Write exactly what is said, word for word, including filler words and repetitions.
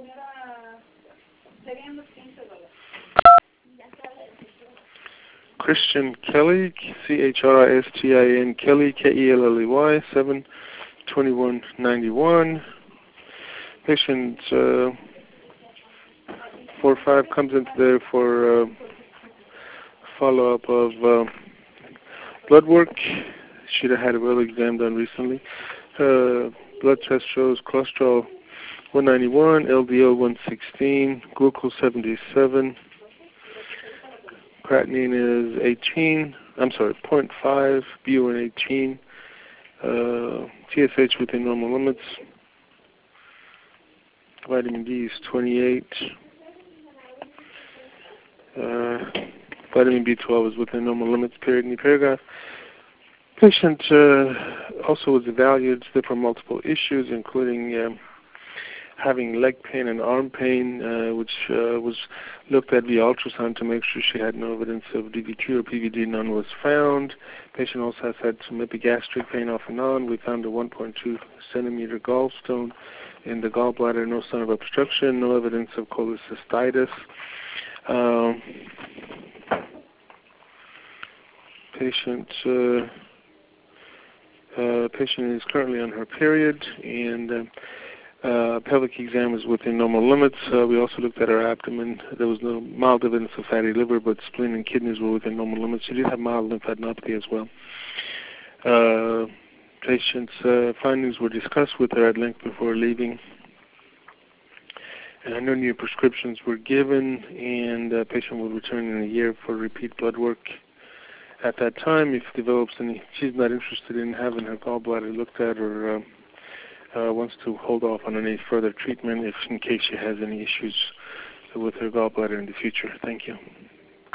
Christian Kelly, C H R I S T I N Kelly, K E L L E Y, seven twenty-one ninety-one. Patient uh, four five comes into there for uh, follow-up of uh, blood work. She'd have had a well exam done recently. Uh, blood test shows cholesterol one ninety-one, L D L one sixteen, glucose seventy-seven. Creatinine is eighteen, I'm sorry, zero point five, B U N eighteen, uh, T S H within normal limits, vitamin D is twenty-eight, uh, vitamin B twelve is within normal limits, period, in the paragraph. Patient uh, also was evaluated for multiple issues, including um, having leg pain and arm pain, uh, which uh, was looked at via ultrasound to make sure she had no evidence of D V T or P V D. None was found. Patient also has had some epigastric pain off and on. We found a one point two centimeter gallstone in the gallbladder, no sign of obstruction, no evidence of cholecystitis. Um, patient, uh, uh, patient is currently on her period, and uh, Uh, pelvic exam is within normal limits. Uh, we also looked at her abdomen. There was no mild evidence of fatty liver, but spleen and kidneys were within normal limits. She did have mild lymphadenopathy as well. Uh, patient's uh, findings were discussed with her at length before leaving. And no new prescriptions were given, and the patient will return in a year for repeat blood work. At that time, if develops any, she's not interested in having her gallbladder looked at or uh, Uh, wants to hold off on any further treatment if in case she has any issues with her gallbladder in the future. Thank you.